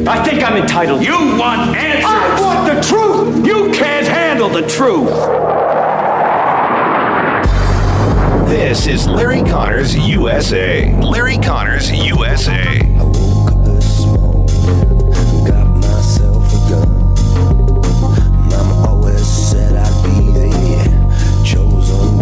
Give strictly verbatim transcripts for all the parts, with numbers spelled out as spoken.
I think I'm entitled. You want answers. I want the truth. You can't handle the truth. This is Larry Connors U S A. Larry Connors U S A. I woke up this morning, got myself a gun. Mama always said I'd be the chosen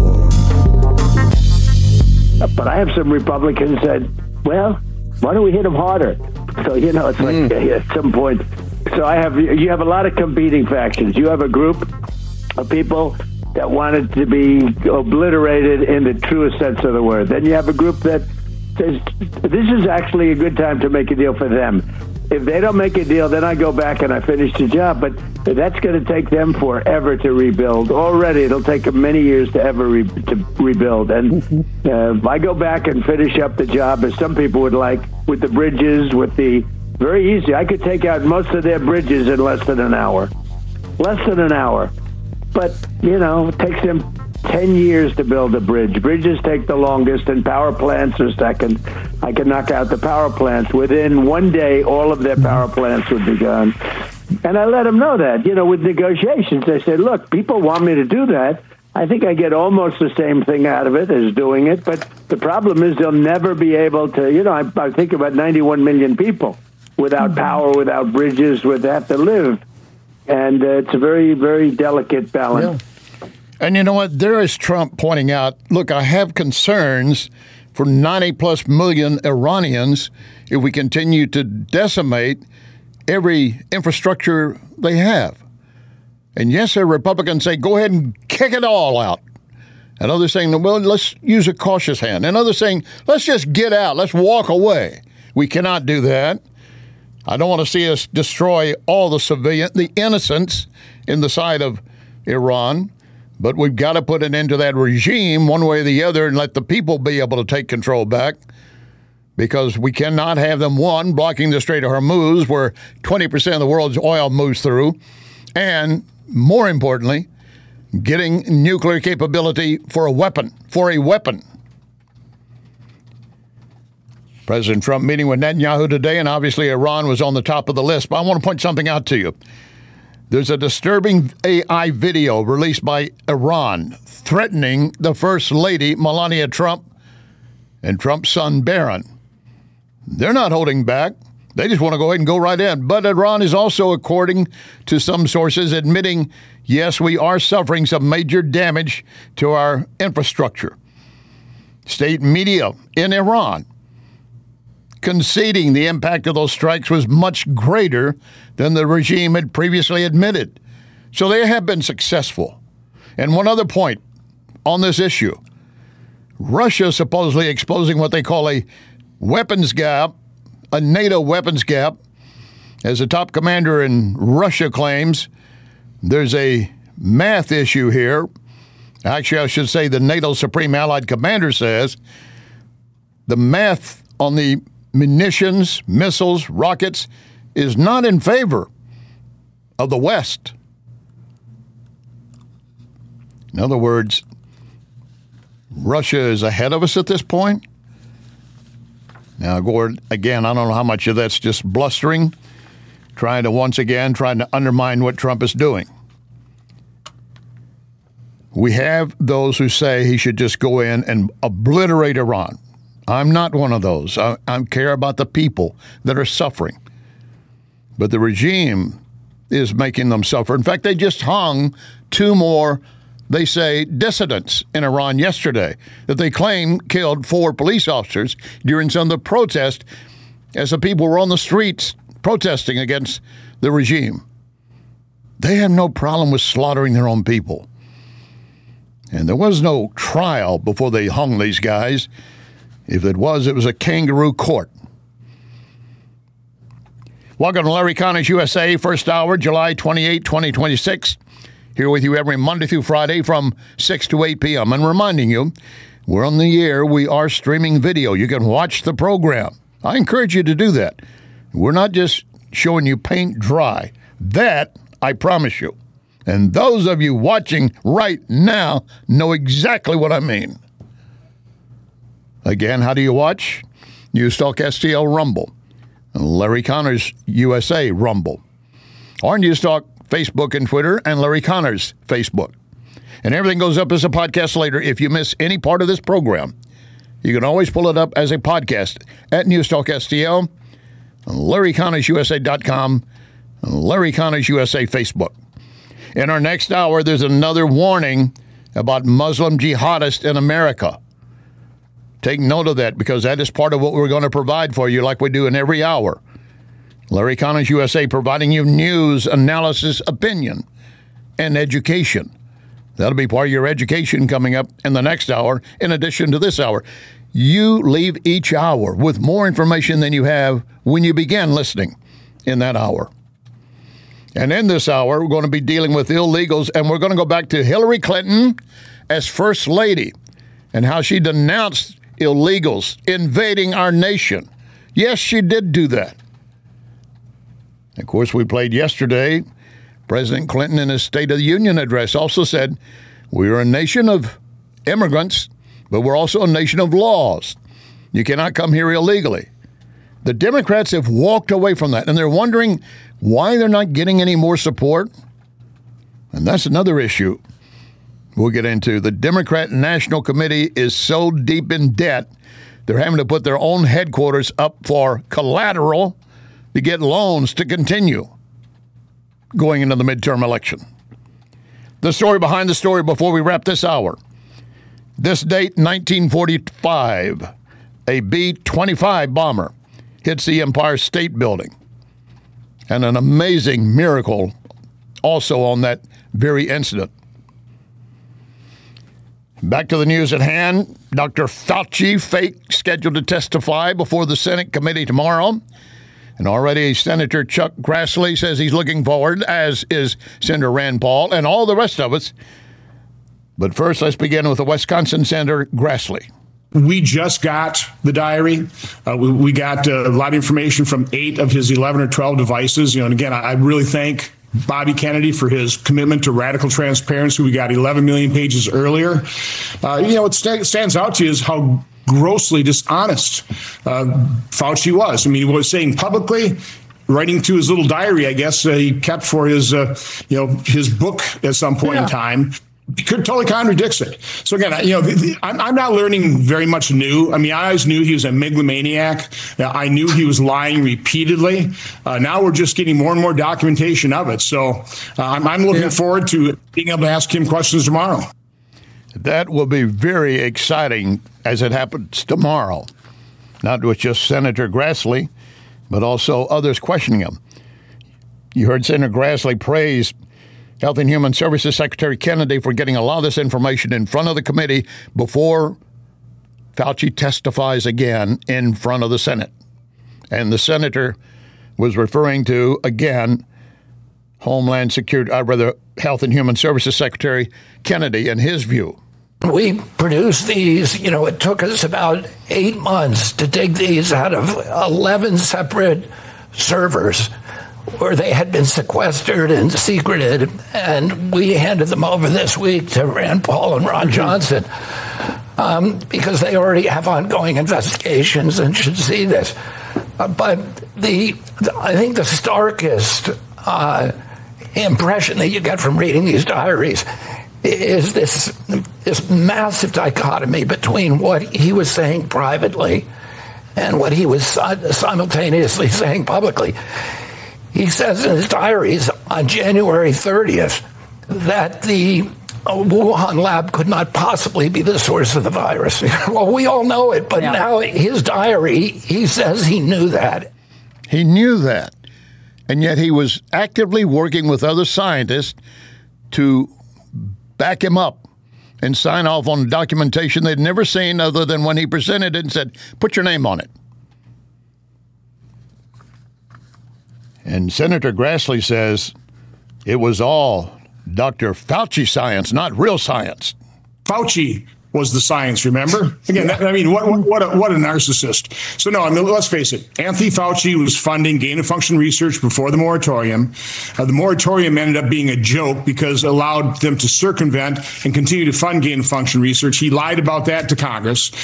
one. But I have some Republicans that, well, why don't we hit them harder? So, you know, it's like mm. at some point. So I have, you have a lot of competing factions. You have a group of people that wanted to be obliterated in the truest sense of the word. Then you have a group that says, this is actually a good time to make a deal for them. If they don't make a deal, then I go back and I finish the job. But that's going to take them forever to rebuild. Already, it'll take them many years to ever re- to rebuild. And uh, if I go back and finish up the job, as some people would like, with the bridges, with the very easy. I could take out most of their bridges in less than an hour. Less than an hour. But, you know, it takes them ten years to build a bridge. Bridges take the longest, and power plants are second. I can knock out the power plants. Within one day, all of their power plants would be gone. And I let them know that. You know, with negotiations, they said, look, people want me to do that. I think I get almost the same thing out of it as doing it. But the problem is they'll never be able to, you know, I, I think about ninety-one million people without power, without bridges, would have to live. And uh, it's a very, very delicate balance. Yeah. And you know what? There is Trump pointing out, look, I have concerns for ninety-plus million Iranians if we continue to decimate every infrastructure they have. And yes, the Republicans say, go ahead and kick it all out. And others saying, well, let's use a cautious hand. And others saying, let's just get out. Let's walk away. We cannot do that. I don't want to see us destroy all the civilian, the innocents in the side of Iran, but we've got to put an end to that regime one way or the other and let the people be able to take control back, because we cannot have them, one, blocking the Strait of Hormuz, where twenty percent of the world's oil moves through, and more importantly, getting nuclear capability for a weapon, for a weapon. President Trump meeting with Netanyahu today, and obviously Iran was on the top of the list. But I want to point something out to you. There's a disturbing A I video released by Iran threatening the First Lady, Melania Trump, and Trump's son, Barron. They're not holding back. They just want to go ahead and go right in. But Iran is also, according to some sources, admitting, yes, we are suffering some major damage to our infrastructure. State media in Iran conceding the impact of those strikes was much greater than the regime had previously admitted. So they have been successful. And one other point on this issue, Russia supposedly exposing what they call a weapons gap, a NATO weapons gap. As the top commander in Russia claims, there's a math issue here. Actually, I should say the NATO Supreme Allied Commander says the math on the munitions, missiles, rockets is not in favor of the West. In other words, Russia is ahead of us at this point. Now, Gord, again, I don't know how much of that's just blustering, trying to once again, trying to undermine what Trump is doing. We have those who say he should just go in and obliterate Iran. I'm not one of those. I, I care about the people that are suffering. But the regime is making them suffer. In fact, they just hung two more, they say, dissidents in Iran yesterday that they claim killed four police officers during some of the protests as the people were on the streets protesting against the regime. They have no problem with slaughtering their own people. And there was no trial before they hung these guys. If it was, it was a kangaroo court. Welcome to Larry Connors U S A, first hour, July twenty-eighth, twenty twenty-six. Here with you every Monday through Friday from six to eight p.m. And reminding you, we're on the air. We are streaming video. You can watch the program. I encourage you to do that. We're not just showing you paint dry. That, I promise you. And those of you watching right now know exactly what I mean. Again, how do you watch? Newstalk S T L Rumble. Larry Connors U S A Rumble, or News Talk Facebook and Twitter, and Larry Connors Facebook. And everything goes up as a podcast later. If you miss any part of this program, you can always pull it up as a podcast at News Talk S T L, Larry Connors U S A dot com, and Larry Connors U S A Facebook. In our next hour, there's another warning about Muslim jihadists in America. Take note of that, because that is part of what we're going to provide for you like we do in every hour. Larry Connors U S A providing you news, analysis, opinion, and education. That'll be part of your education coming up in the next hour, in addition to this hour. You leave each hour with more information than you have when you began listening in that hour. And in this hour, we're going to be dealing with illegals, and we're going to go back to Hillary Clinton as First Lady and how she denounced illegals invading our nation. Yes, she did do that. Of course, we played yesterday. President Clinton, in his State of the Union address, also said, we are a nation of immigrants, but we're also a nation of laws. You cannot come here illegally. The Democrats have walked away from that, and they're wondering why they're not getting any more support. And that's another issue we'll get into. The Democrat National Committee is so deep in debt, they're having to put their own headquarters up for collateral to get loans to continue going into the midterm election. The story behind the story before we wrap this hour. This date, nineteen forty-five, a B twenty-five bomber hits the Empire State Building. And an amazing miracle also on that very incident. Back to the news at hand. Doctor Fauci, fake, scheduled to testify before the Senate committee tomorrow. And already Senator Chuck Grassley says he's looking forward, as is Senator Rand Paul and all the rest of us. But first, let's begin with the Wisconsin Senator Grassley. We just got the diary. Uh, we, we got uh, a lot of information from eight of his eleven or twelve devices. You know, and again, I, I really thank Bobby Kennedy for his commitment to radical transparency. We got eleven million pages earlier. Uh, you know, what st- stands out to you is how grossly dishonest uh, Fauci was. I mean, he was saying publicly, writing to his little diary, I guess, uh, he kept for his, uh, you know, his book at some point yeah. in time. He could totally contradicts it. So again, you know, the, the, I'm, I'm not learning very much new. I mean, I always knew he was a megalomaniac. Uh, I knew he was lying repeatedly. Uh, now we're just getting more and more documentation of it. So uh, I'm, I'm looking yeah. forward to being able to ask him questions tomorrow. That will be very exciting as it happens tomorrow. Not with just Senator Grassley, but also others questioning him. You heard Senator Grassley praise Health and Human Services Secretary Kennedy for getting a lot of this information in front of the committee before Fauci testifies again in front of the Senate. And the senator was referring to, again, Homeland Security, uh, rather, Health and Human Services Secretary Kennedy and his view. We produced these, you know, it took us about eight months to dig these out of eleven separate servers where they had been sequestered and secreted, and we handed them over this week to Rand Paul and Ron Johnson um, because they already have ongoing investigations and should see this. Uh, but the, the I think the starkest uh, impression that you get from reading these diaries is this this massive dichotomy between what he was saying privately and what he was simultaneously saying publicly. He says in his diaries on January thirtieth that the Wuhan lab could not possibly be the source of the virus. Well, we all know it, but yeah. now his diary, he says he knew that. He knew that, and yet he was actively working with other scientists to back him up and sign off on documentation they'd never seen other than when he presented it and said, put your name on it. And Senator Grassley says it was all Doctor Fauci science, not real science. Fauci was the science, remember? Again, that, I mean, what what what a, what a narcissist. So, no, I mean, let's face it. Anthony Fauci was funding gain-of-function research before the moratorium. Uh, the moratorium ended up being a joke because it allowed them to circumvent and continue to fund gain-of-function research. He lied about that to Congress.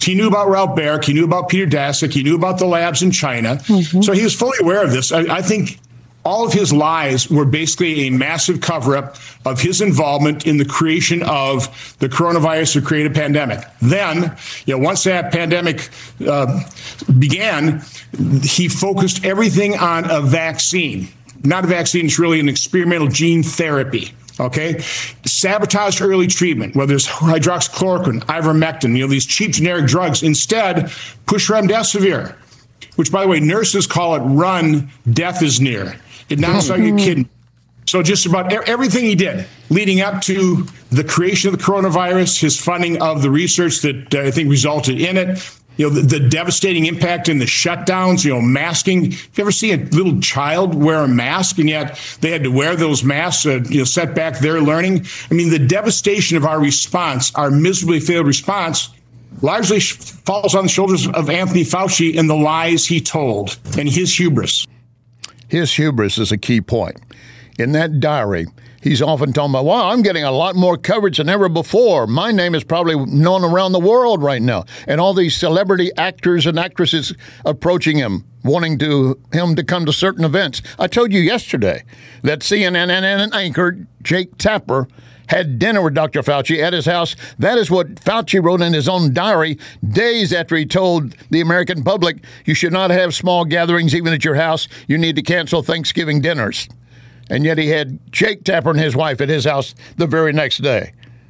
He knew about Ralph Baric. He knew about Peter Daszak. He knew about the labs in China. Mm-hmm. So he was fully aware of this. I, I think all of his lies were basically a massive cover-up of his involvement in the creation of the coronavirus or created pandemic. Then, you know, once that pandemic uh, began, he focused everything on a vaccine. Not a vaccine, it's really an experimental gene therapy. Okay, sabotaged early treatment, whether it's hydroxychloroquine, ivermectin, you know, these cheap generic drugs. Instead, push remdesivir, which, by the way, nurses call it run, death is near. It now start your kid. So just about everything he did leading up to the creation of the coronavirus, his funding of the research that uh, I think resulted in it, you know, the, the devastating impact in the shutdowns, you know, masking. You ever see a little child wear a mask and yet they had to wear those masks, uh, you know, set back their learning? I mean, the devastation of our response, our miserably failed response, largely falls on the shoulders of Anthony Fauci and the lies he told and his hubris. His hubris is a key point. In that diary, he's often talking about, well, I'm getting a lot more coverage than ever before. My name is probably known around the world right now. And all these celebrity actors and actresses approaching him, wanting to him to come to certain events. I told you yesterday that C N N anchor Jake Tapper had dinner with Doctor Fauci at his house. That is what Fauci wrote in his own diary days after he told the American public, you should not have small gatherings even at your house. You need to cancel Thanksgiving dinners. And yet he had Jake Tapper and his wife at his house the very next day.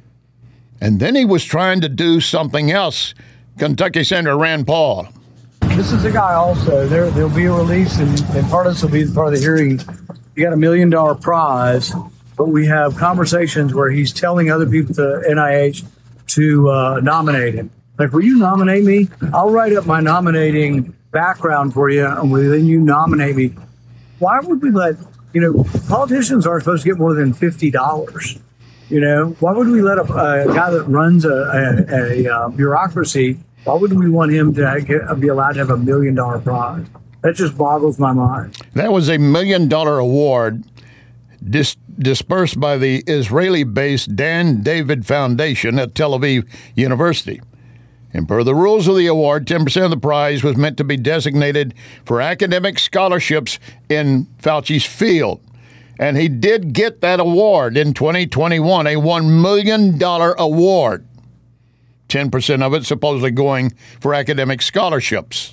And then he was trying to do something else. Kentucky Senator Rand Paul. This is a guy also. There, there'll be a release, and, and part of this will be part of the hearing. You got a million dollar prize, but we have conversations where he's telling other people to N I H to uh, nominate him. Like, will you nominate me? I'll write up my nominating background for you, and then you nominate me. Why would we let... You know, politicians aren't supposed to get more than fifty dollars. You know, why would we let a, a guy that runs a, a, a, a bureaucracy, why would we want him to get, be allowed to have a million dollar prize? That just boggles my mind. That was a million dollar award dis- dispersed by the Israeli-based Dan David Foundation at Tel Aviv University. And per the rules of the award, ten percent of the prize was meant to be designated for academic scholarships in Fauci's field. And he did get that award in twenty twenty-one, a one million dollars award. ten percent of it supposedly going for academic scholarships.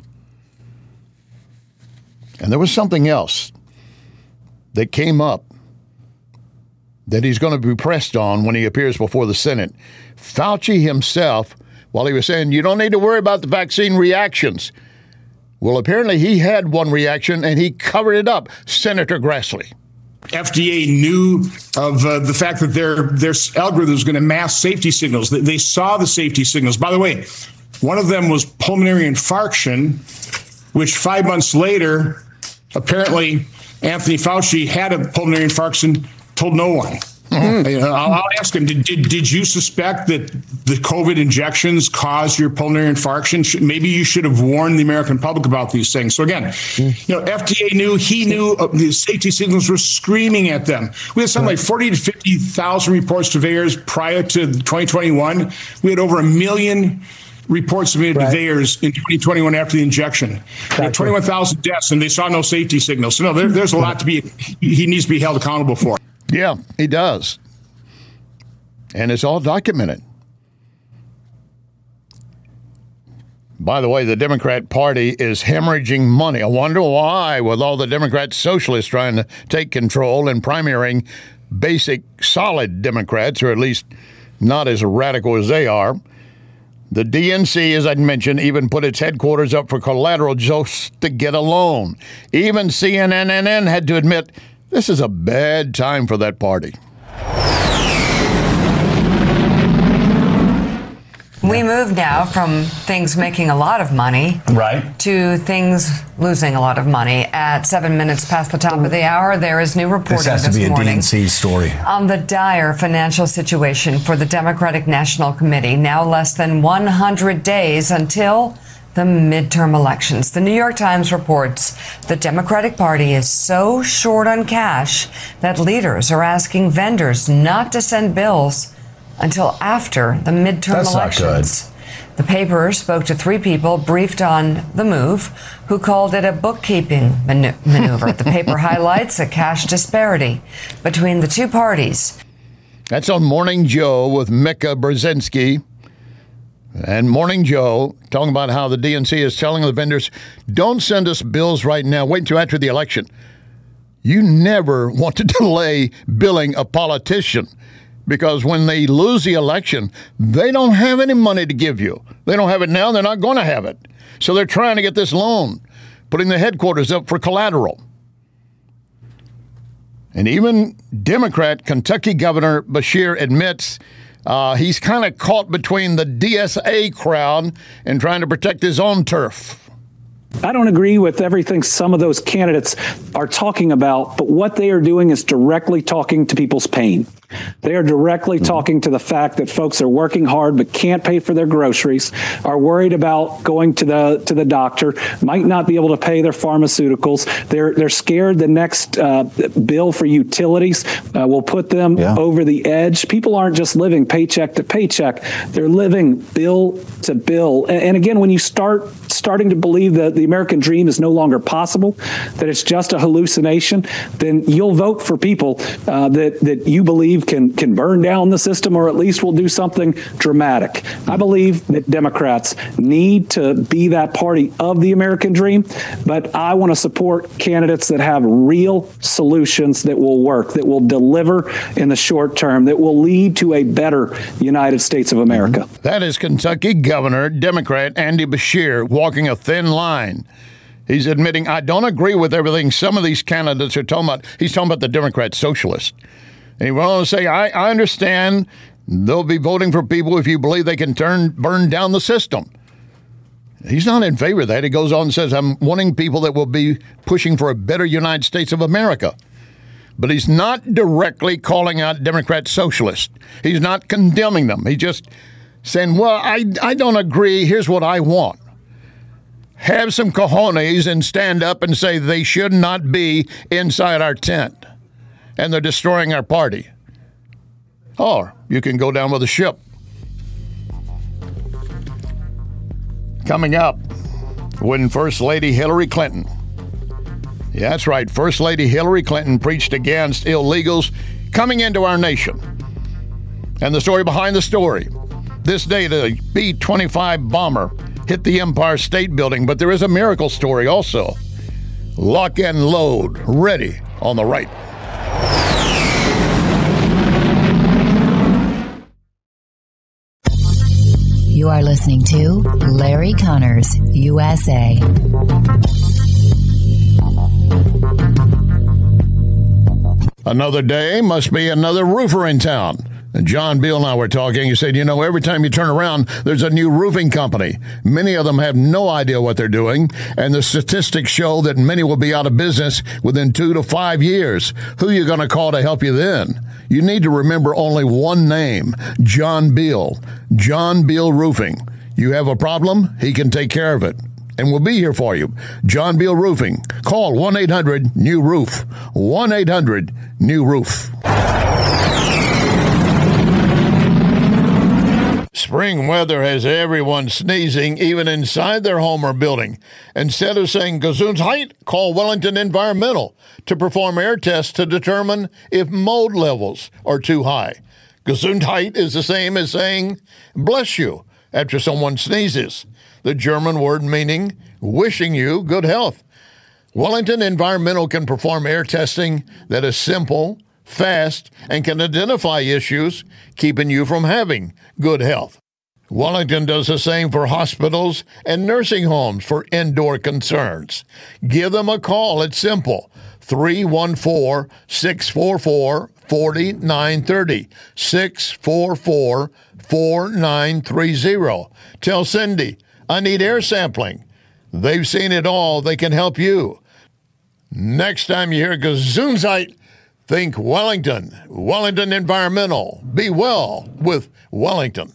And there was something else that came up that he's going to be pressed on when he appears before the Senate. Fauci himself, while he was saying, you don't need to worry about the vaccine reactions. Well, apparently he had one reaction, and he covered it up. Senator Grassley. F D A knew of uh, the fact that their, their algorithm was going to mask safety signals. They, they saw the safety signals. By the way, one of them was pulmonary infarction, which five months later, apparently Anthony Fauci had a pulmonary infarction, told no one. Mm-hmm. I'll, I'll ask him, did, did did you suspect that the COVID injections caused your pulmonary infarction? Maybe you should have warned the American public about these things. So again, mm-hmm. you know, F D A knew, he knew uh, the safety signals were screaming at them. We had something like forty to fifty thousand reports to V A E R S prior to twenty twenty-one. We had over a million reports submitted right. to V A E R S in twenty twenty-one after the injection. Gotcha. twenty-one thousand deaths, and they saw no safety signals. So no, there, there's a lot to be, he needs to be held accountable for. Yeah, he does. And it's all documented. By the way, the Democrat Party is hemorrhaging money. I wonder why, with all the Democrat socialists trying to take control and primarying basic, solid Democrats, or at least not as radical as they are. The D N C, as I mentioned, even put its headquarters up for collateral just to get a loan. Even C N N had to admit this is a bad time for that party. We move now from things making a lot of money right. to things losing a lot of money. At seven minutes past the top of the hour, there is new reporting this, has to this be a morning D N C story. on the dire financial situation for the Democratic National Committee. Now less than one hundred days until the midterm elections. The New York Times reports the Democratic Party is so short on cash that leaders are asking vendors not to send bills until after the midterm That's elections. Not The paper spoke to three people briefed on the move who called it a bookkeeping man- maneuver. The paper highlights a cash disparity between the two parties. That's on Morning Joe with Mika Brzezinski. And Morning Joe talking about how the D N C is telling the vendors, don't send us bills right now. Wait until after the election. You never want to delay billing a politician because when they lose the election, they don't have any money to give you. They don't have it now. They're not going to have it. So they're trying to get this loan, putting the headquarters up for collateral. And even Democrat Kentucky Governor Beshear admits uh, he's kind of caught between the D S A crowd and trying to protect his own turf. I don't agree with everything some of those candidates are talking about, but what they are doing is directly talking to people's pain. They are directly talking to the fact that folks are working hard but can't pay for their groceries, are worried about going to the to the doctor, might not be able to pay their pharmaceuticals. They're they're scared the next uh, bill for utilities uh, will put them yeah. over the edge. People aren't just living paycheck to paycheck; they're living bill to bill. And, and again, when you start starting to believe that the American dream is no longer possible, that it's just a hallucination, then you'll vote for people uh, that that you believe can can burn down the system or at least will do something dramatic. I believe that Democrats need to be that party of the American dream, but I want to support candidates that have real solutions that will work, that will deliver in the short term, that will lead to a better United States of America. That is Kentucky Governor Democrat Andy Beshear walking a thin line. He's admitting, I don't agree with everything some of these candidates are talking about. He's talking about the Democrat socialists. And he went on to say, I, I understand they'll be voting for people if you believe they can turn burn down the system. He's not in favor of that. He goes on and says, I'm wanting people that will be pushing for a better United States of America. But he's not directly calling out Democrat socialists. He's not condemning them. He's just saying, well, I, I don't agree. Here's what I want. Have some cojones and stand up and say they should not be inside our tent. And they're destroying our party. Or you can go down with a ship. Coming up, when First Lady Hillary Clinton, yeah, that's right, First Lady Hillary Clinton preached against illegals coming into our nation. And the story behind the story. This day, the B twenty-five bomber hit the Empire State Building, but there is a miracle story also. Lock and load, ready on the right. You are listening to Larry Connors, U S A. Another day must be another roofer in town. And John Beal and I were talking. He said, you know, every time you turn around, there's a new roofing company. Many of them have no idea what they're doing. And the statistics show that many will be out of business within two to five years. Who are you going to call to help you then? You need to remember only one name, John Beal. John Beal Roofing. You have a problem, he can take care of it. And we'll be here for you. John Beal Roofing. Call one eight hundred new roof. one eight hundred new roof. Spring weather has everyone sneezing, even inside their home or building. Instead of saying Gesundheit, call Wellington Environmental to perform air tests to determine if mold levels are too high. Gesundheit is the same as saying bless you after someone sneezes, the German word meaning wishing you good health. Wellington Environmental can perform air testing that is simple, fast, and can identify issues keeping you from having good health. Wellington does the same for hospitals and nursing homes for indoor concerns. Give them a call. It's simple. three one four, six four four, four nine three zero. six four four, four nine three zero. Tell Cindy, I need air sampling. They've seen it all. They can help you. Next time you hear Gesundheit, think Wellington. Wellington Environmental. Be well with Wellington.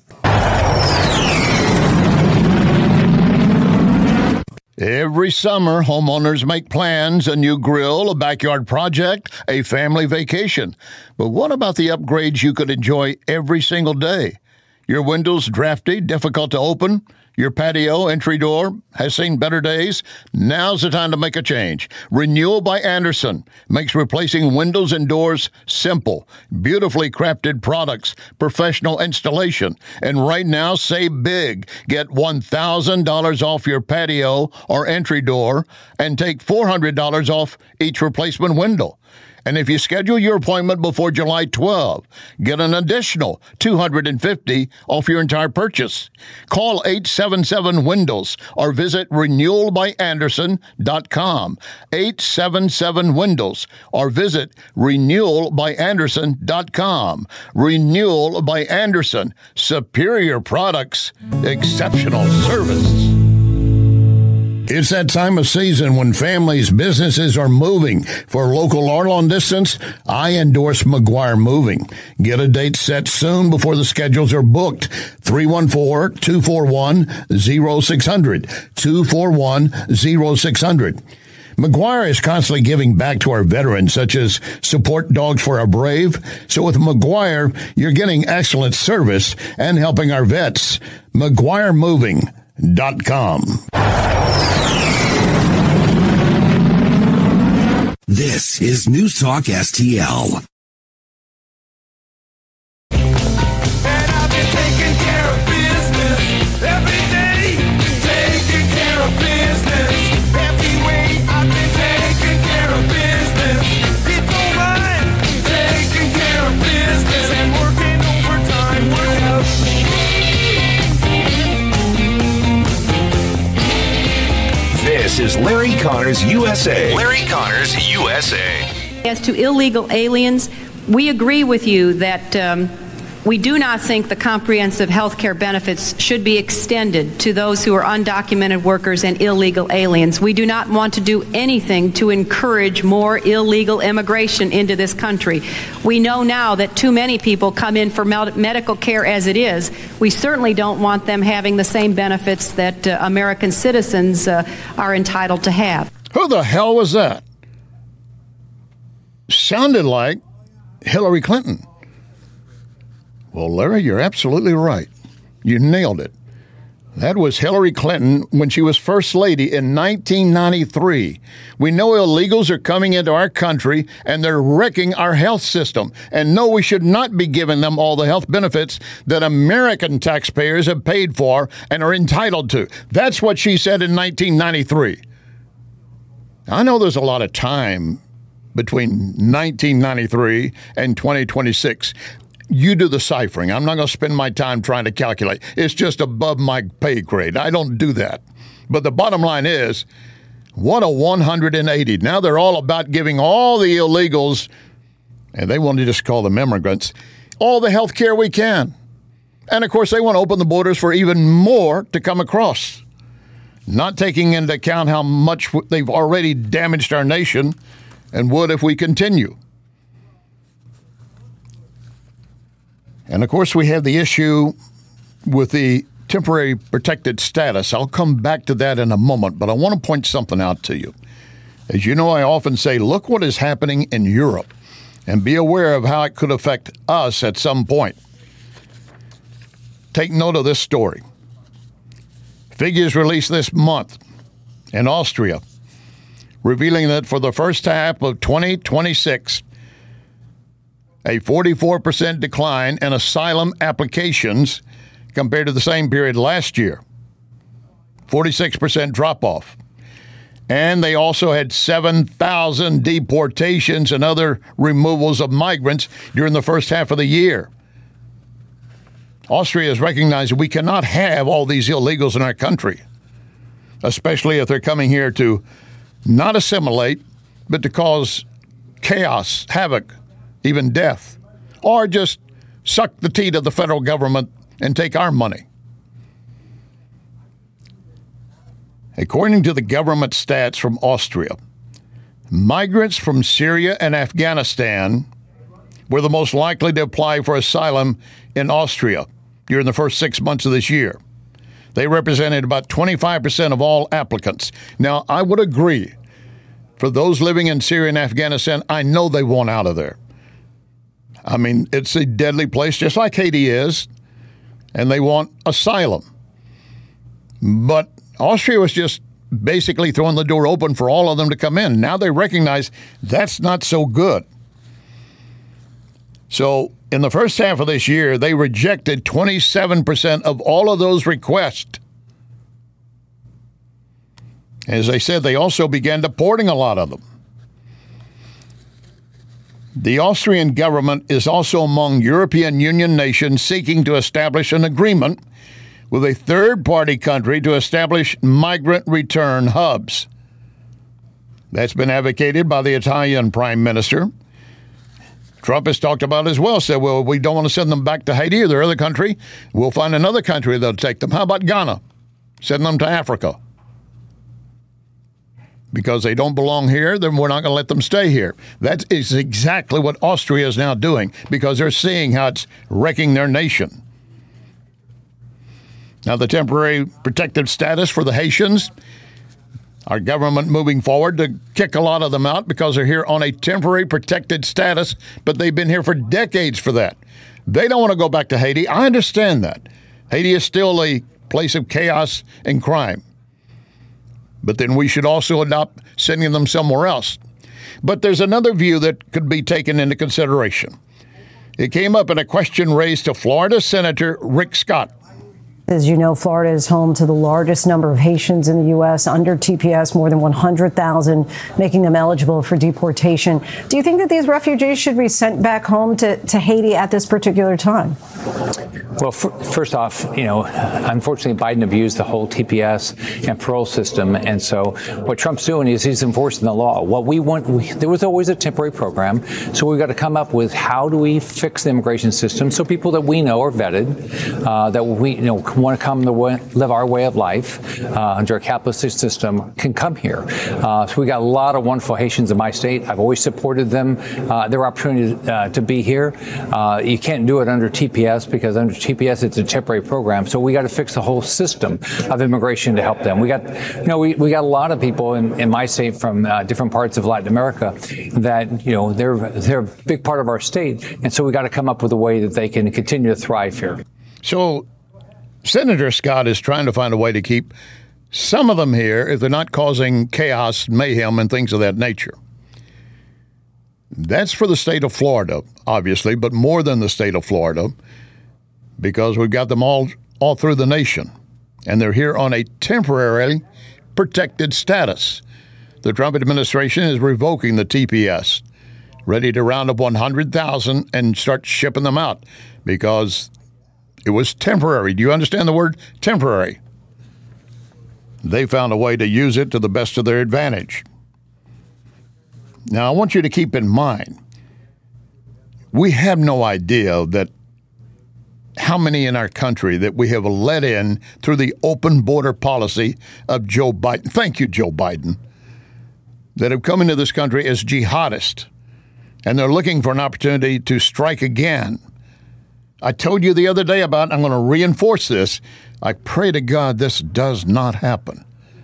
Every summer, homeowners make plans, a new grill, a backyard project, a family vacation. But what about the upgrades you could enjoy every single day? Your windows drafty, difficult to open? Your patio entry door has seen better days? Now's the time to make a change. Renewal by Andersen makes replacing windows and doors simple. Beautifully crafted products, professional installation. And right now, save big. Get one thousand dollars off your patio or entry door and take four hundred dollars off each replacement window. And if you schedule your appointment before July twelfth, get an additional two hundred fifty dollars off your entire purchase. Call eight seven seven Windows or visit renewal by andersen dot com. eight seven seven Windows or visit renewal by andersen dot com. Renewal by Andersen. Superior products, exceptional service. It's that time of season when families, businesses are moving. For local or long distance, I endorse McGuire Moving. Get a date set soon before the schedules are booked. three one four, two four one, zero six zero zero. two four one, zero six zero zero. McGuire is constantly giving back to our veterans, such as support dogs for our brave. So with McGuire, you're getting excellent service and helping our vets. McGuire Moving dot com. This is News Talk S T L. This is Larry Connors U S A. Larry Connors U S A. As to illegal aliens, we agree with you that um, we do not think the comprehensive health care benefits should be extended to those who are undocumented workers and illegal aliens. We do not want to do anything to encourage more illegal immigration into this country. We know now that too many people come in for med- medical care as it is. We certainly don't want them having the same benefits that uh, American citizens uh, are entitled to have. Who the hell was that? Sounded like Hillary Clinton. Well, Larry, you're absolutely right. You nailed it. That was Hillary Clinton when she was First Lady in nineteen ninety-three. We know illegals are coming into our country and they're wrecking our health system. And no, we should not be giving them all the health benefits that American taxpayers have paid for and are entitled to. That's what she said in nineteen ninety-three. I know there's a lot of time between nineteen ninety-three and twenty twenty-six. You do the ciphering. I'm not going to spend my time trying to calculate. It's just above my pay grade. I don't do that. But the bottom line is, what a one hundred eighty. Now they're all about giving all the illegals, and they want to just call them immigrants, all the health care we can. And, of course, they want to open the borders for even more to come across, not taking into account how much they've already damaged our nation and would if we continue. And, of course, we have the issue with the temporary protected status. I'll come back to that in a moment, but I want to point something out to you. As you know, I often say, look what is happening in Europe and be aware of how it could affect us at some point. Take note of this story. Figures released this month in Austria revealing that for the first half of twenty twenty-six, a forty-four percent decline in asylum applications compared to the same period last year. forty-six percent drop-off. And they also had seven thousand deportations and other removals of migrants during the first half of the year. Austria has recognized that we cannot have all these illegals in our country, especially if they're coming here to not assimilate, but to cause chaos, havoc, even death, or just suck the teat of the federal government and take our money. According to the government stats from Austria, migrants from Syria and Afghanistan were the most likely to apply for asylum in Austria during the first six months of this year. They represented about twenty-five percent of all applicants. Now, I would agree, for those living in Syria and Afghanistan, I know they want out of there. I mean, it's a deadly place, just like Haiti is. and they want asylum. But Austria was just basically throwing the door open for all of them to come in. Now they recognize that's not so good. So in the first half of this year, they rejected twenty-seven percent of all of those requests. As I said, they also began deporting a lot of them. The Austrian government is also among European Union nations seeking to establish an agreement with a third-party country to establish migrant return hubs. That's been advocated by the Italian Prime Minister. Trump has talked about it as well, said, well, we don't want to send them back to Haiti or their other country. We'll find another country that'll take them. How about Ghana? Send them to Africa. Because they don't belong here, then we're not going to let them stay here. That is exactly what Austria is now doing, because they're seeing how it's wrecking their nation. Now, the temporary protective status for the Haitians, our government moving forward to kick a lot of them out because they're here on a temporary protected status, but they've been here for decades for that. They don't want to go back to Haiti. I understand that. Haiti is still a place of chaos and crime. But then we should also adopt sending them somewhere else. But there's another view that could be taken into consideration. It came up in a question raised to Florida Senator Rick Scott. As you know, Florida is home to the largest number of Haitians in the U S under T P S, more than one hundred thousand, making them eligible for deportation. Do you think that these refugees should be sent back home to, to Haiti at this particular time? Well, f- first off, you know, unfortunately, Biden abused the whole T P S and parole system. And so what Trump's doing is he's enforcing the law. What we want, we, there was always a temporary program. So we've got to come up with how do we fix the immigration system so people that we know are vetted, uh, that we, you know, want to come to way, live our way of life uh, under a capitalist system can come here. Uh, so we got a lot of wonderful Haitians in my state. I've always supported them, uh, their opportunity uh, to be here. Uh, you can't do it under T P S because under T P S it's a temporary program. So we got to fix the whole system of immigration to help them. We got, you know, we, we got a lot of people in, in my state from uh, different parts of Latin America that, you know, they're they're a big part of our state, and so we got to come up with a way that they can continue to thrive here. So Senator Scott is trying to find a way to keep some of them here if they're not causing chaos, mayhem, and things of that nature. That's for the state of Florida, obviously, but more than the state of Florida, because we've got them all, all through the nation, and they're here on a temporarily protected status. The Trump administration is revoking the T P S, ready to round up one hundred thousand and start shipping them out because it was temporary. Do you understand the word temporary? They found a way to use it to the best of their advantage. Now, I want you to keep in mind, we have no idea that how many in our country that we have let in through the open border policy of Joe Biden. Thank you, Joe Biden, that have come into this country as jihadists, and they're looking for an opportunity to strike again. I told you the other day about, I'm going to reinforce this, I pray to God this does not happen.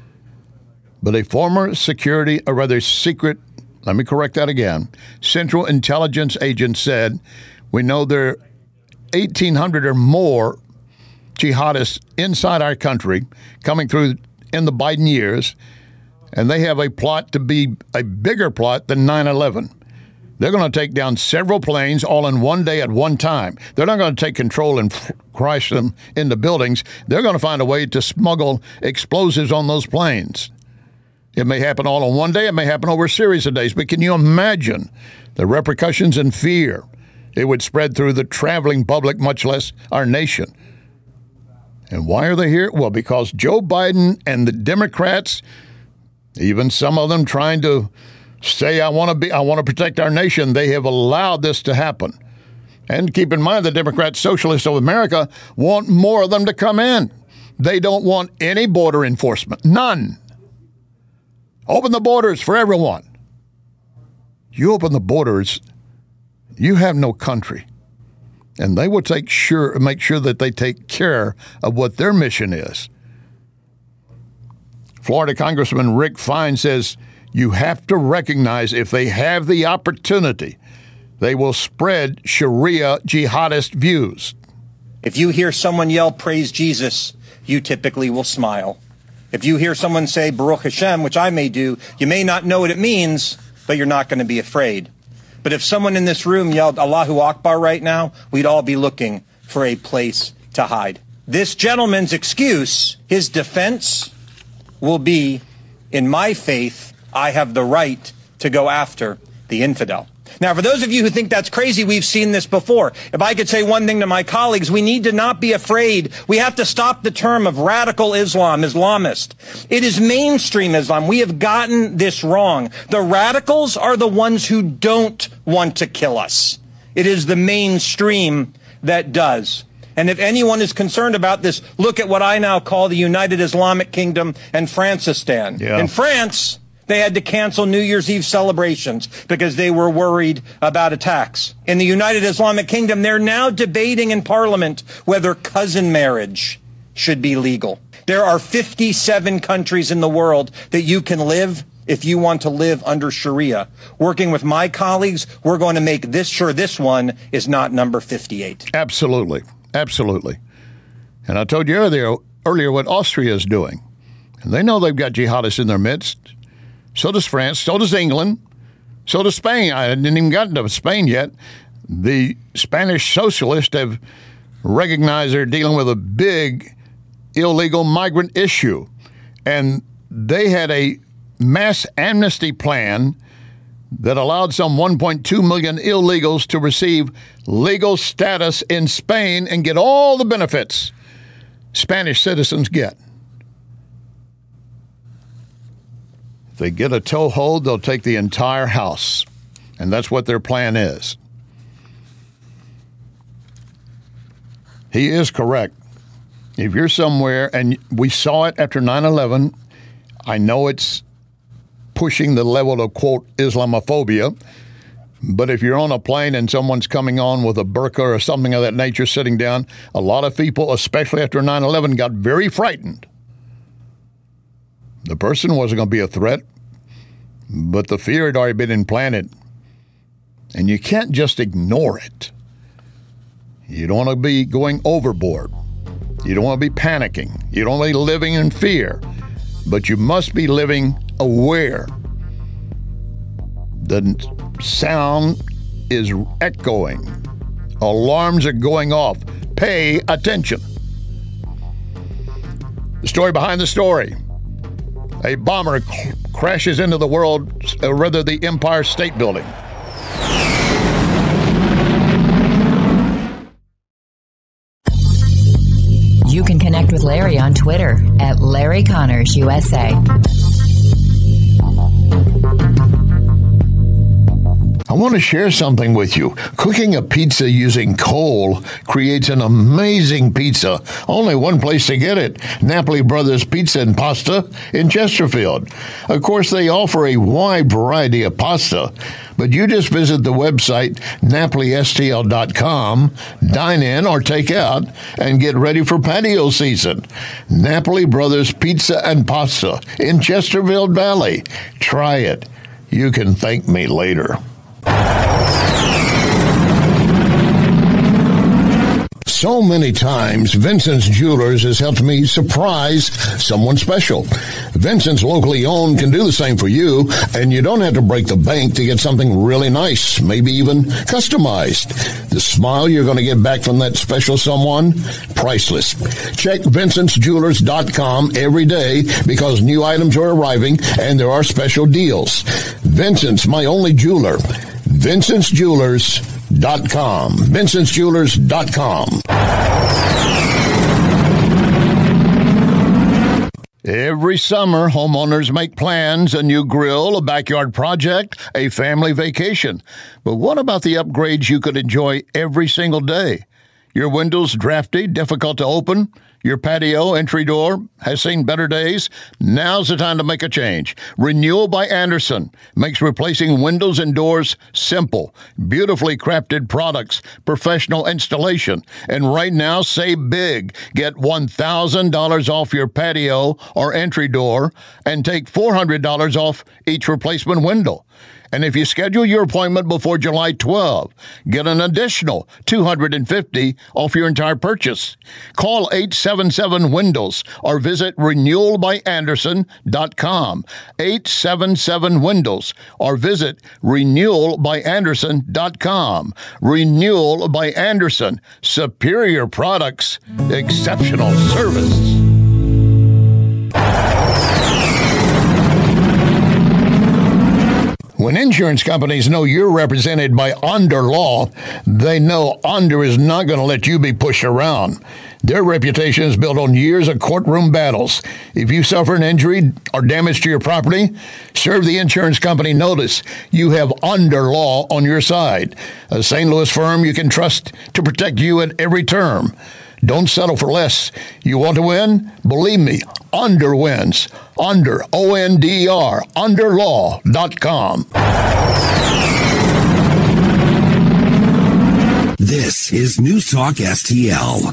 But a former security, or rather secret, let me correct that again, Central Intelligence agent said, we know there are eighteen hundred or more jihadists inside our country coming through in the Biden years, and they have a plot to be a bigger plot than nine eleven. They're going to take down several planes all in one day at one time. They're not going to take control and f- crash them into buildings. They're going to find a way to smuggle explosives on those planes. It may happen all in one day. It may happen over a series of days. But can you imagine the repercussions and fear it would spread through the traveling public, much less our nation? And why are they here? Well, because Joe Biden and the Democrats, even some of them trying to say, I want to be, I want to protect our nation, they have allowed this to happen. And keep in mind, the Democrat Socialists of America want more of them to come in. They don't want any border enforcement. None. Open the borders for everyone. You open the borders, you have no country. And they will take sure, make sure that they take care of what their mission is. Florida Congressman Rick Fine says, you have to recognize if they have the opportunity, they will spread Sharia jihadist views. If you hear someone yell, praise Jesus, you typically will smile. If you hear someone say, Baruch Hashem, which I may do, you may not know what it means, but you're not going to be afraid. But if someone in this room yelled Allahu Akbar right now, we'd all be looking for a place to hide. This gentleman's excuse, his defense, will be, in my faith, I have the right to go after the infidel. Now, for those of you who think that's crazy, we've seen this before. If I could say one thing to my colleagues, we need to not be afraid. We have to stop the term of radical Islam, Islamist. It is mainstream Islam. We have gotten this wrong. The radicals are the ones who don't want to kill us. It is the mainstream that does. And if anyone is concerned about this, look at what I now call the United Islamic Kingdom and Francistan. Yeah. In France, they had to cancel New Year's Eve celebrations because they were worried about attacks. In the United Islamic Kingdom, they're now debating in Parliament whether cousin marriage should be legal. There are fifty-seven countries in the world that you can live if you want to live under Sharia. Working with my colleagues, we're going to make this sure this one is not number fifty-eight. Absolutely. Absolutely. And I told you earlier, earlier what Austria is doing. And they know they've got jihadists in their midst. So does France. So does England. So does Spain. I didn't even get to Spain yet. The Spanish socialists have recognized they're dealing with a big illegal migrant issue. And they had a mass amnesty plan that allowed some one point two million illegals to receive legal status in Spain and get all the benefits Spanish citizens get. If they get a toehold, they'll take the entire house. And that's what their plan is. He is correct. If you're somewhere, and we saw it after nine eleven, I know it's pushing the level of, quote, Islamophobia, but if you're on a plane and someone's coming on with a burqa or something of that nature sitting down, a lot of people, especially after nine eleven, got very frightened. The person wasn't going to be a threat, but the fear had already been implanted. And you can't just ignore it. You don't want to be going overboard. You don't want to be panicking. You don't want to be living in fear. But you must be living aware. The sound is echoing. Alarms are going off. Pay attention. The story behind the story. A bomber c- crashes into the world, or rather the Empire State Building. You can connect with Larry on Twitter at Larry Connors U S A. I want to share something with you. Cooking a pizza using coal creates an amazing pizza. Only one place to get it, Napoli Brothers Pizza and Pasta in Chesterfield. Of course, they offer a wide variety of pasta, but you just visit the website napoli s t l dot com, dine in or take out, and get ready for patio season. Napoli Brothers Pizza and Pasta in Chesterfield Valley. Try it. You can thank me later. So many times, Vincent's Jewelers has helped me surprise someone special. Vincent's locally owned can do the same for you, and you don't have to break the bank to get something really nice, maybe even customized. The smile you're going to get back from that special someone, priceless. Check Vincent's Jewelers dot com every day because new items are arriving and there are special deals. Vincent's, my only jeweler. Vincent's Jewelers dot com. Vincent's Jewelers dot com. Every summer, homeowners make plans, a new grill, a backyard project, a family vacation. But what about the upgrades you could enjoy every single day? Your windows drafty, difficult to open? Your patio entry door has seen better days? Now's the time to make a change. Renewal by Andersen makes replacing windows and doors simple. Beautifully crafted products, professional installation. And right now, save big. Get one thousand dollars off your patio or entry door and take four hundred dollars off each replacement window. And if you schedule your appointment before July twelfth, get an additional two hundred fifty dollars off your entire purchase. Call eight seven seven Windows or visit renewal by anderson dot com. eight seven seven Windows or visit renewal by anderson dot com. Renewal by Anderson. Superior products, exceptional service. When insurance companies know you're represented by Under Law, they know Under is not going to let you be pushed around. Their reputation is built on years of courtroom battles. If you suffer an injury or damage to your property, serve the insurance company notice. You have Under Law on your side, a Saint Louis firm you can trust to protect you at every term. Don't settle for less. You want to win? Believe me, Under wins. Under, O N D R, under law dot com. This is News Talk S T L.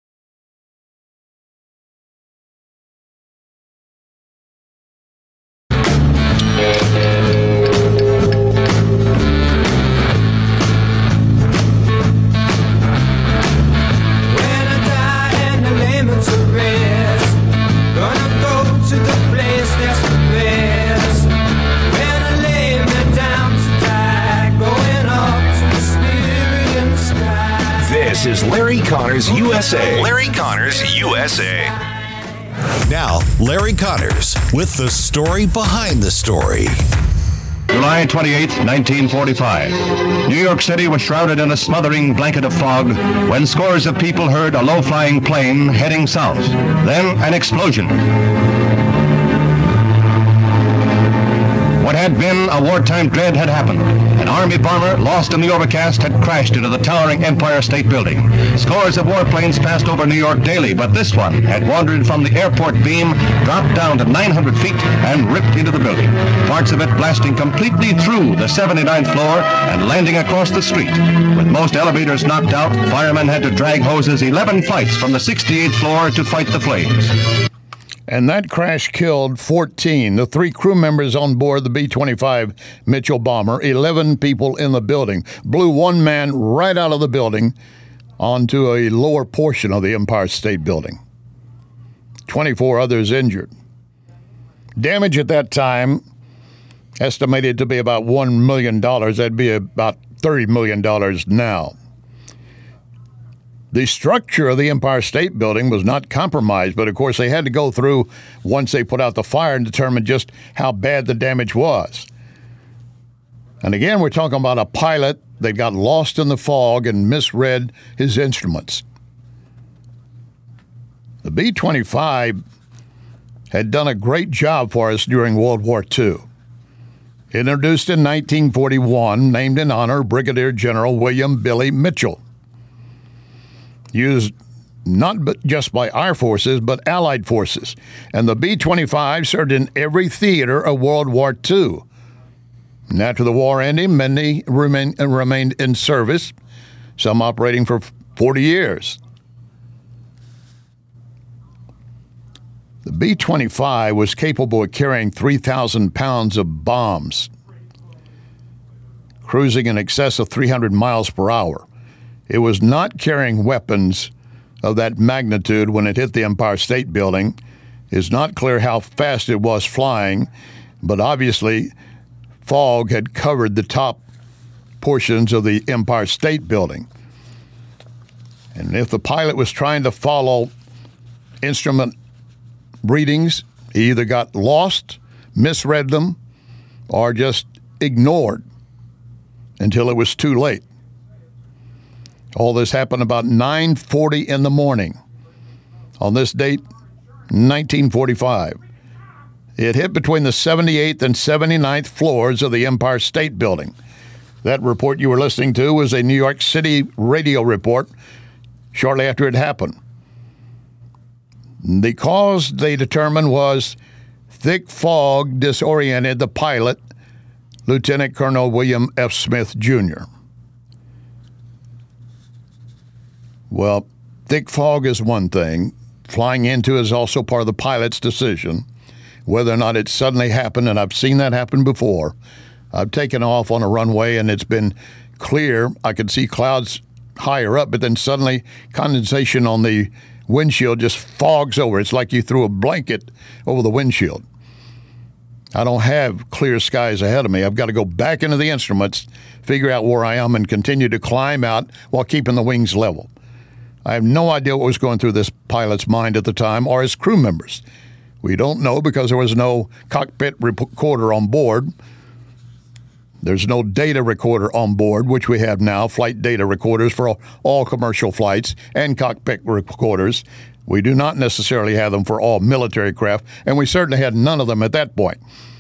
This is Larry Connors U S A. Larry Connors U S A. Now, Larry Connors with the story behind the story. July twenty-eighth, nineteen forty-five. New York City was shrouded in a smothering blanket of fog when scores of people heard a low-flying plane heading south. Then an explosion. What had been a wartime dread had happened. An Army bomber lost in the overcast had crashed into the towering Empire State Building. Scores of warplanes passed over New York daily, but this one had wandered from the airport beam, dropped down to nine hundred feet, and ripped into the building. Parts of it blasting completely through the seventy-ninth floor and landing across the street. With most elevators knocked out, firemen had to drag hoses eleven flights from the sixty-eighth floor to fight the flames. And that crash killed fourteen, the three crew members on board the B twenty-five Mitchell bomber, eleven people in the building. Blew one man right out of the building onto a lower portion of the Empire State Building. twenty-four others injured. Damage at that time estimated to be about one million dollars. That'd be about thirty million dollars now. The structure of the Empire State Building was not compromised, but of course they had to go through, once they put out the fire, and determine just how bad the damage was. And again, we're talking about a pilot that got lost in the fog and misread his instruments. The B twenty-five had done a great job for us during World War Two. Introduced in nineteen forty-one, named in honor of Brigadier General William Billy Mitchell. Used not but just by our forces, but Allied forces. And the B twenty-five served in every theater of World War Two. And after the war ended, many remain, remained in service, some operating for forty years. The B twenty-five was capable of carrying three thousand pounds of bombs, cruising in excess of three hundred miles per hour. It was not carrying weapons of that magnitude when it hit the Empire State Building. It's not clear how fast it was flying, but obviously fog had covered the top portions of the Empire State Building. And if the pilot was trying to follow instrument readings, he either got lost, misread them, or just ignored until it was too late. All this happened about nine forty in the morning on this date, nineteen forty-five. It hit between the seventy-eighth and seventy-ninth floors of the Empire State Building. That report you were listening to was a New York City radio report shortly after it happened. The cause they determined was thick fog disoriented the pilot, Lieutenant Colonel William F. Smith, Junior Well, thick fog is one thing. Flying into is also part of the pilot's decision. Whether or not it suddenly happened, and I've seen that happen before, I've taken off on a runway, and it's been clear. I could see clouds higher up, but then suddenly condensation on the windshield just fogs over. It's like you threw a blanket over the windshield. I don't have clear skies ahead of me. I've got to go back into the instruments, figure out where I am, and continue to climb out while keeping the wings level. I have no idea what was going through this pilot's mind at the time or his crew members. We don't know because there was no cockpit recorder on board. There's no data recorder on board, which we have now, flight data recorders for all, all commercial flights and cockpit recorders. We do not necessarily have them for all military craft, and we certainly had none of them at that point.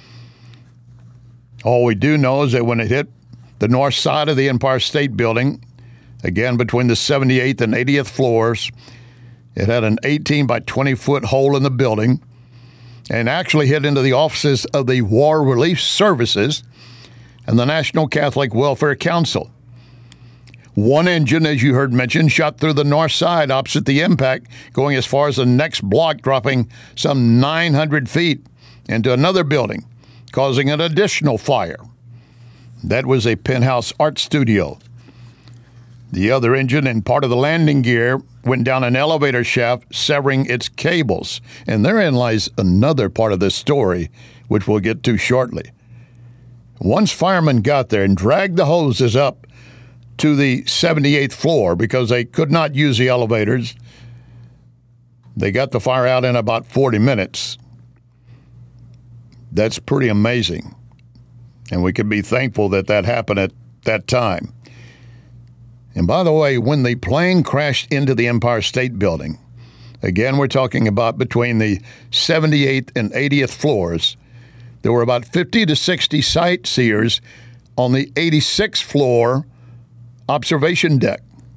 All we do know is that when it hit the north side of the Empire State Building, again between the seventy-eighth and eightieth floors, it had an eighteen by twenty foot hole in the building and actually hit into the offices of the War Relief Services and the National Catholic Welfare Council. One engine, as you heard mentioned, shot through the north side opposite the impact, going as far as the next block, dropping some nine hundred feet into another building, causing an additional fire. That was a penthouse art studio. The other engine and part of the landing gear went down an elevator shaft, severing its cables. And therein lies another part of this story, which we'll get to shortly. Once firemen got there and dragged the hoses up to the seventy-eighth floor because they could not use the elevators, they got the fire out in about forty minutes. That's pretty amazing. And we can be thankful that that happened at that time. And by the way, when the plane crashed into the Empire State Building, again, we're talking about between the seventy-eighth and eightieth floors, there were about fifty to sixty sightseers on the eighty-sixth floor observation deck.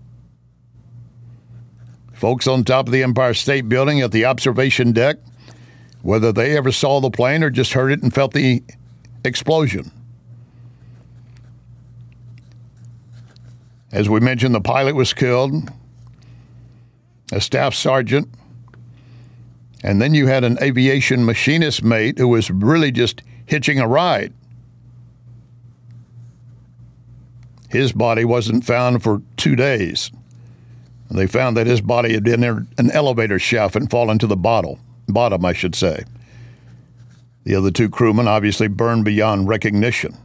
Folks on top of the Empire State Building at the observation deck, whether they ever saw the plane or just heard it and felt the explosion. As we mentioned, the pilot was killed, a staff sergeant, and then you had an aviation machinist mate who was really just hitching a ride. His body wasn't found for two days. They found that his body had been in an elevator shaft and fallen to the bottom, bottom, I should say. The other two crewmen obviously burned beyond recognition.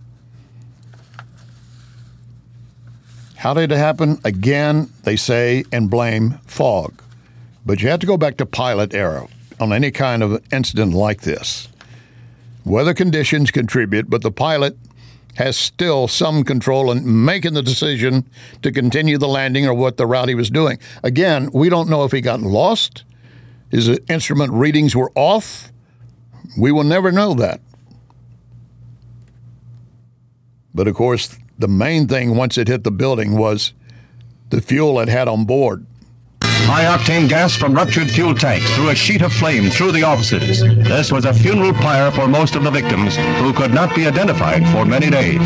How did it happen? Again, they say and blame fog. But you have to go back to pilot error on any kind of incident like this. Weather conditions contribute, but the pilot has still some control in making the decision to continue the landing or what the route he was doing. Again, we don't know if he got lost, his instrument readings were off. We will never know that. But of course, the main thing once it hit the building was the fuel it had on board. High-octane gas from ruptured fuel tanks threw a sheet of flame through the offices. This was a funeral pyre for most of the victims, who could not be identified for many days.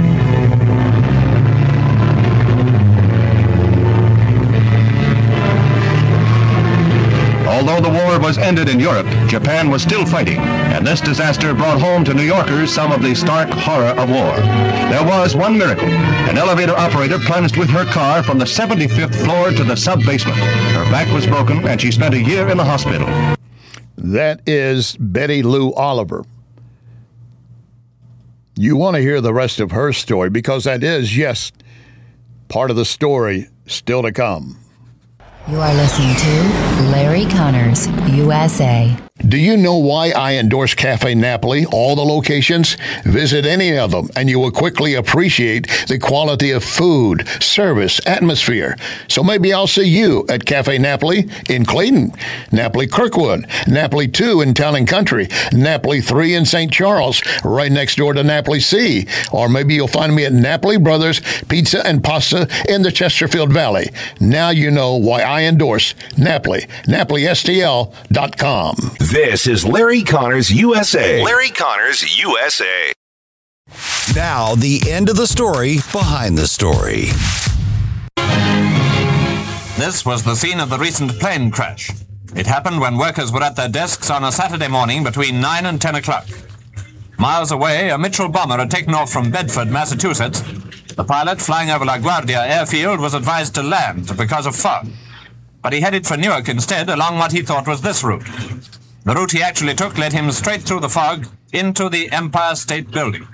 Although the war was ended in Europe, Japan was still fighting, and this disaster brought home to New Yorkers some of the stark horror of war. There was one miracle. An elevator operator plunged with her car from the seventy-fifth floor to the sub-basement. Her back was broken, and she spent a year in the hospital. That is Betty Lou Oliver. You want to hear the rest of her story because that is, yes, part of the story still to come. You are listening to Larry Connors, U S A. Do you know why I endorse Cafe Napoli, all the locations? Visit any of them, and you will quickly appreciate the quality of food, service, atmosphere. So maybe I'll see you at Cafe Napoli in Clayton, Napoli Kirkwood, Napoli two in Town and Country, Napoli three in Saint Charles, right next door to Napoli C. Or maybe you'll find me at Napoli Brothers Pizza and Pasta in the Chesterfield Valley. Now you know why I endorse Napoli, Napoli S T L dot com. This is Larry Connors U S A. Larry Connors U S A. Now, the end of the story behind the story. This was the scene of the recent plane crash. It happened when workers were at their desks on a Saturday morning between nine and ten o'clock. Miles away, a Mitchell bomber had taken off from Bedford, Massachusetts. The pilot, flying over LaGuardia airfield, was advised to land because of fog. But he headed for Newark instead, along what he thought was this route. The route he actually took led him straight through the fog into the Empire State Building.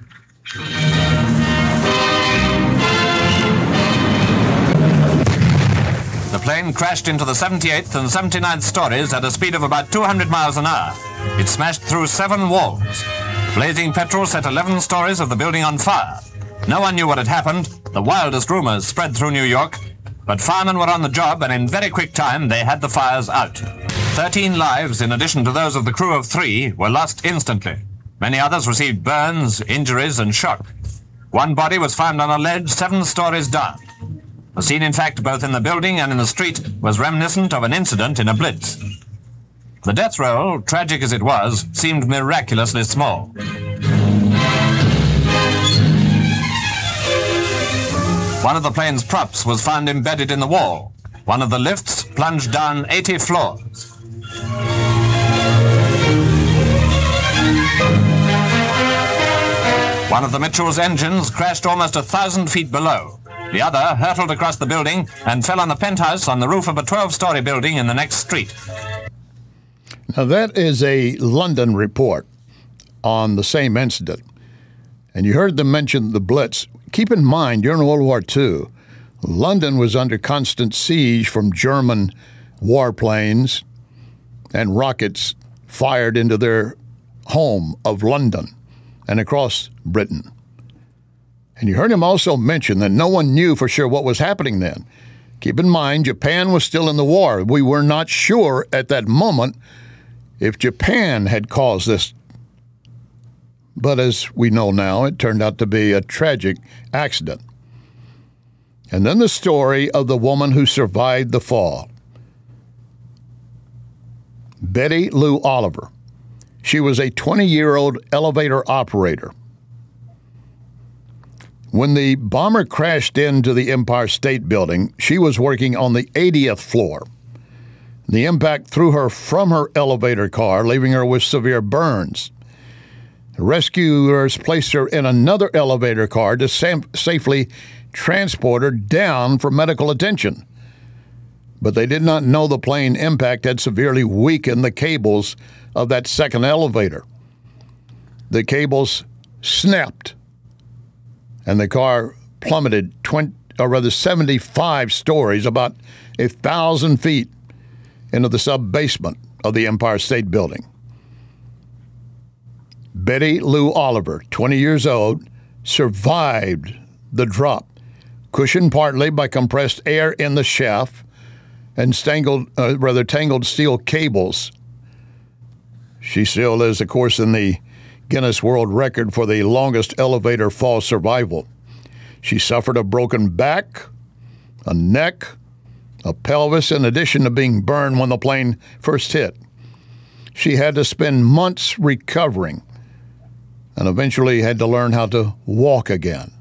The plane crashed into the seventy-eighth and seventy-ninth stories at a speed of about two hundred miles an hour. It smashed through seven walls. Blazing petrol set eleven stories of the building on fire. No one knew what had happened. The wildest rumors spread through New York. But firemen were on the job, and in very quick time, they had the fires out. Thirteen lives, in addition to those of the crew of three, were lost instantly. Many others received burns, injuries, and shock. One body was found on a ledge seven stories down. The scene, in fact, both in the building and in the street, was reminiscent of an incident in a blitz. The death roll, tragic as it was, seemed miraculously small. One of the plane's props was found embedded in the wall. One of the lifts plunged down eighty floors. One of the Mitchell's engines crashed almost a thousand feet below. The other hurtled across the building and fell on the penthouse on the roof of a twelve-story building in the next street. Now, that is a London report on the same incident. And you heard them mention the Blitz. Keep in mind, during World War Two, London was under constant siege from German warplanes and rockets fired into their home of London and across Britain. And you heard him also mention that no one knew for sure what was happening then. Keep in mind, Japan was still in the war. We were not sure at that moment if Japan had caused this. But as we know now, it turned out to be a tragic accident. And then the story of the woman who survived the fall. Betty Lou Oliver. She was a twenty-year-old elevator operator. When the bomber crashed into the Empire State Building, she was working on the eightieth floor. The impact threw her from her elevator car, leaving her with severe burns. The rescuers placed her in another elevator car to sam- safely transport her down for medical attention. But they did not know the plane impact had severely weakened the cables of that second elevator. The cables snapped, and the car plummeted twenty, or rather seventy-five stories, about a thousand feet, into the sub-basement of the Empire State Building. Betty Lou Oliver, twenty years old, survived the drop, cushioned partly by compressed air in the shaft and tangled, uh, rather tangled steel cables. She still is, of course, in the Guinness World Record for the longest elevator fall survival. She suffered a broken back, a neck, a pelvis, in addition to being burned when the plane first hit. She had to spend months recovering and eventually had to learn how to walk again.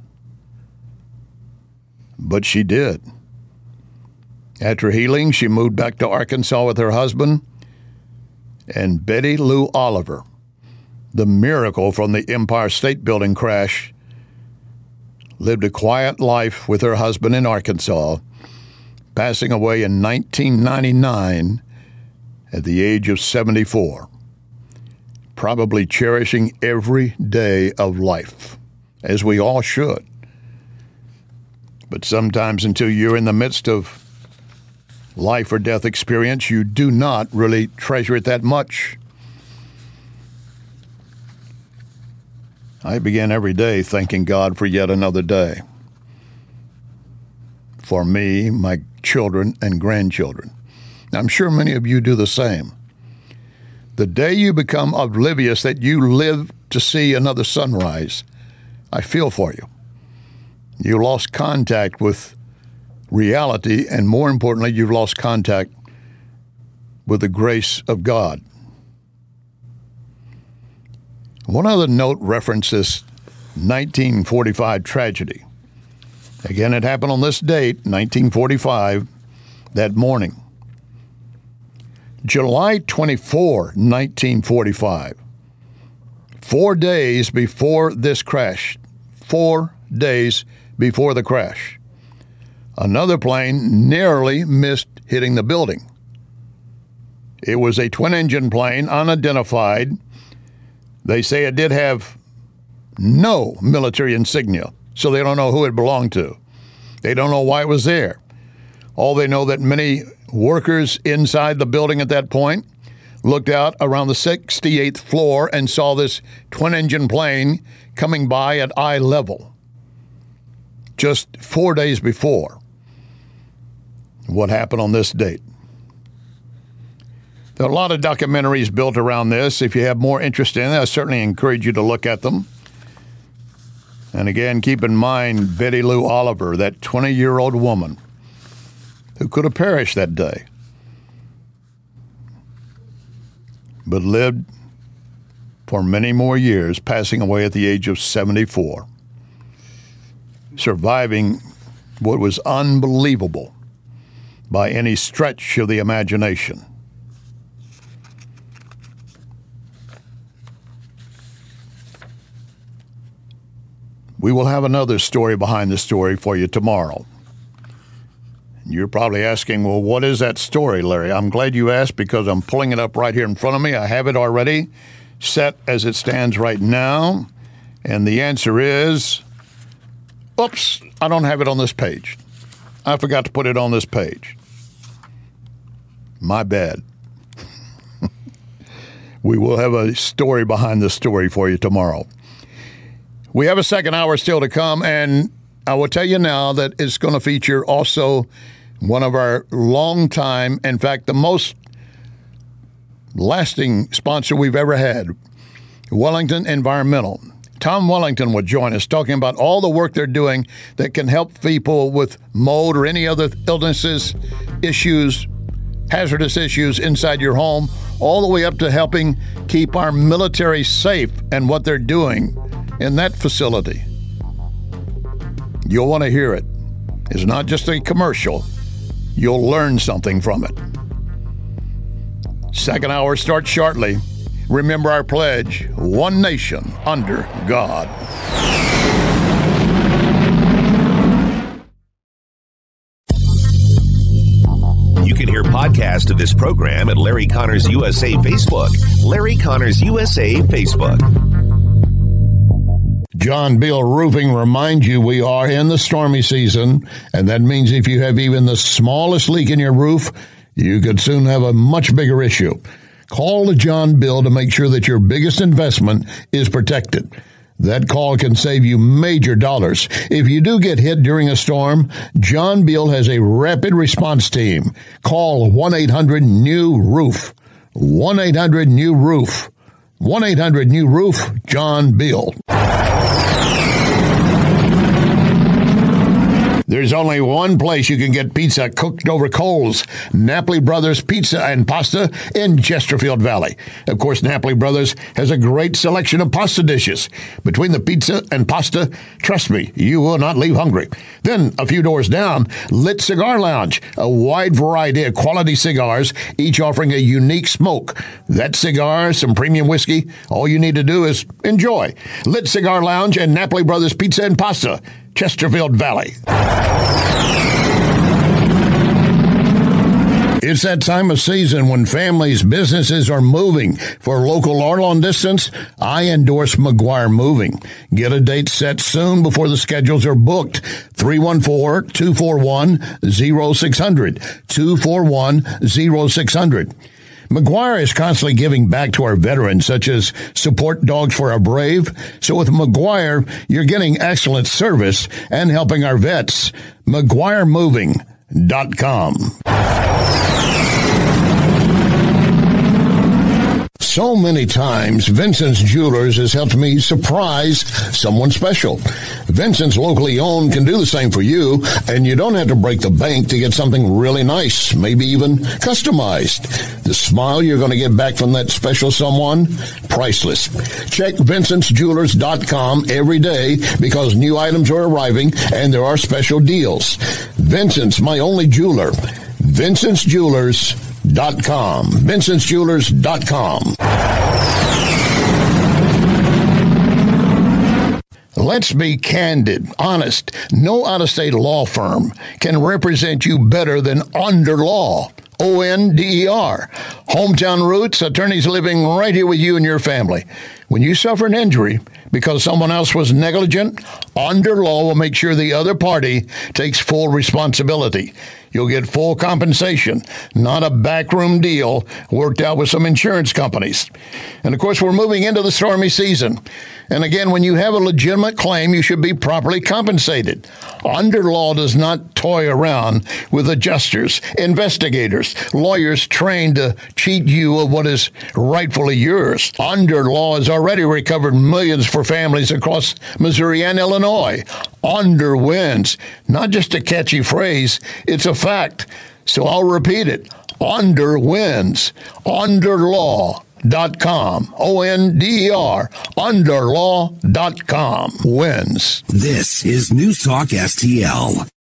But she did. After healing, she moved back to Arkansas with her husband, and Betty Lou Oliver, the miracle from the Empire State Building crash, lived a quiet life with her husband in Arkansas, passing away in nineteen ninety-nine at the age of seventy-four, probably cherishing every day of life, as we all should. But sometimes until you're in the midst of life or death experience, you do not really treasure it that much. I begin every day thanking God for yet another day. For me, my children, and grandchildren. I'm sure many of you do the same. The day you become oblivious that you live to see another sunrise, I feel for you. You lost contact with reality, and more importantly, you've lost contact with the grace of God. One other note references nineteen forty-five tragedy. Again, it happened on this date, nineteen forty-five, that morning. July twenty-fourth, nineteen forty-five, Four days before this crash. Four days before the crash. Another plane narrowly missed hitting the building. It was a twin-engine plane, unidentified. They say it did have no military insignia, so they don't know who it belonged to. They don't know why it was there. All they know that many workers inside the building at that point looked out around the sixty-eighth floor and saw this twin-engine plane coming by at eye level just four days before. What happened on this date? There are a lot of documentaries built around this. If you have more interest in it, I certainly encourage you to look at them. And again, keep in mind Betty Lou Oliver, that twenty-year-old woman who could have perished that day, but lived for many more years, passing away at the age of seventy-four, surviving what was unbelievable by any stretch of the imagination. We will have another story behind the story for you tomorrow. You're probably asking, well, what is that story, Larry? I'm glad you asked because I'm pulling it up right here in front of me. I have it already set as it stands right now. And the answer is, oops, I don't have it on this page. I forgot to put it on this page. My bad. We will have a story behind the story for you tomorrow. We have a second hour still to come, and I will tell you now that it's going to feature also one of our longtime, in fact, the most lasting sponsor we've ever had, Wellington Environmental. Tom Wellington will join us talking about all the work they're doing that can help people with mold or any other illnesses, issues, hazardous issues inside your home, all the way up to helping keep our military safe and what they're doing in that facility. You'll want to hear it. It's not just a commercial. You'll learn something from it. Second hour starts shortly. Remember our pledge, one nation under God. You can hear podcasts of this program at Larry Connors U S A Facebook. Larry Connors U S A Facebook. John Beal Roofing reminds you we are in the stormy season, and that means if you have even the smallest leak in your roof, you could soon have a much bigger issue. Call John Beal to make sure that your biggest investment is protected. That call can save you major dollars. If you do get hit during a storm, John Beal has a rapid response team. Call one eight hundred new roof. one eight hundred new roof. one eight hundred new roof, John Beal. There's only one place you can get pizza cooked over coals, Napoli Brothers Pizza and Pasta in Chesterfield Valley. Of course, Napoli Brothers has a great selection of pasta dishes. Between the pizza and pasta, trust me, you will not leave hungry. Then, a few doors down, Lit Cigar Lounge, a wide variety of quality cigars, each offering a unique smoke. That cigar, some premium whiskey, all you need to do is enjoy. Lit Cigar Lounge and Napoli Brothers Pizza and Pasta, Chesterfield Valley. It's that time of season when families, businesses are moving. For local or long distance, I endorse McGuire Moving. Get a date set soon before the schedules are booked. three one four, two four one, zero six zero zero. two four one, zero six zero zero. McGuire is constantly giving back to our veterans, such as Support Dogs for Our Brave. So with McGuire, you're getting excellent service and helping our vets. McGuire Moving dot com. So many times, Vincent's Jewelers has helped me surprise someone special. Vincent's locally owned can do the same for you, and you don't have to break the bank to get something really nice, maybe even customized. The smile you're going to get back from that special someone, priceless. Check Vincent's Jewelers dot com every day because new items are arriving and there are special deals. Vincent's, my only jeweler. Vincent's Jewelers dot com. Vincent's Jewelers dot com. Let's be candid, honest. No out-of-state law firm can represent you better than Onder Law. O N D E R. Hometown roots, attorneys living right here with you and your family. When you suffer an injury because someone else was negligent, Onder Law will make sure the other party takes full responsibility. You'll get full compensation, not a backroom deal worked out with some insurance companies. And, of course, we're moving into the stormy season. And, again, when you have a legitimate claim, you should be properly compensated. Onder Law does not toy around with adjusters, investigators, lawyers trained to cheat you of what is rightfully yours. Onder Law has already recovered millions for families across Missouri and Illinois. Onder wins. Not just a catchy phrase, it's a fact. So I'll repeat it. Onder wins. Onder Law dot com. O N D E R. Onder Law dot com. Wins. This is News Talk S T L.